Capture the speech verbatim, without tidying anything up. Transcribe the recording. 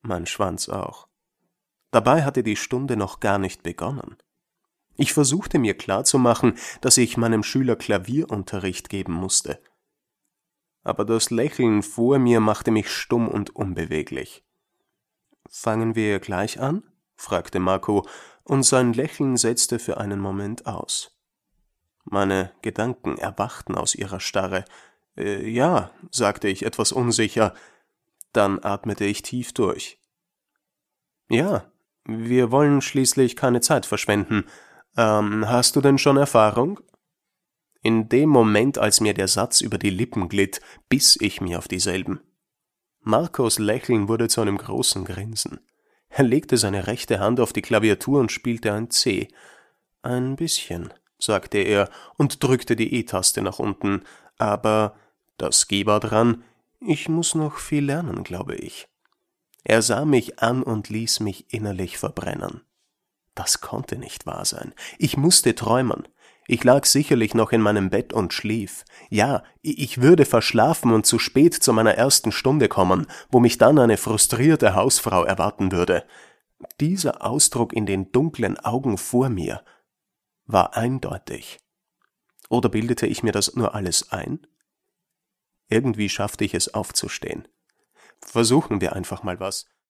mein Schwanz auch. Dabei hatte die Stunde noch gar nicht begonnen. Ich versuchte mir klarzumachen, dass ich meinem Schüler Klavierunterricht geben musste. Aber das Lächeln vor mir machte mich stumm und unbeweglich. »Fangen wir gleich an?« fragte Marco, und sein Lächeln setzte für einen Moment aus. Meine Gedanken erwachten aus ihrer Starre. Äh, »Ja«, sagte ich etwas unsicher. Dann atmete ich tief durch. »Ja, wir wollen schließlich keine Zeit verschwenden. Ähm, hast du denn schon Erfahrung?« In dem Moment, als mir der Satz über die Lippen glitt, biss ich mir auf dieselben. Marcos Lächeln wurde zu einem großen Grinsen. Er legte seine rechte Hand auf die Klaviatur und spielte ein C. »Ein bisschen«, sagte er und drückte die E-Taste nach unten. »Aber das G war dran. Ich muss noch viel lernen, glaube ich.« Er sah mich an und ließ mich innerlich verbrennen. Das konnte nicht wahr sein. Ich musste träumen. Ich lag sicherlich noch in meinem Bett und schlief. Ja, ich würde verschlafen und zu spät zu meiner ersten Stunde kommen, wo mich dann eine frustrierte Hausfrau erwarten würde. Dieser Ausdruck in den dunklen Augen vor mir war eindeutig. Oder bildete ich mir das nur alles ein? Irgendwie schaffte ich es aufzustehen. Versuchen wir einfach mal was.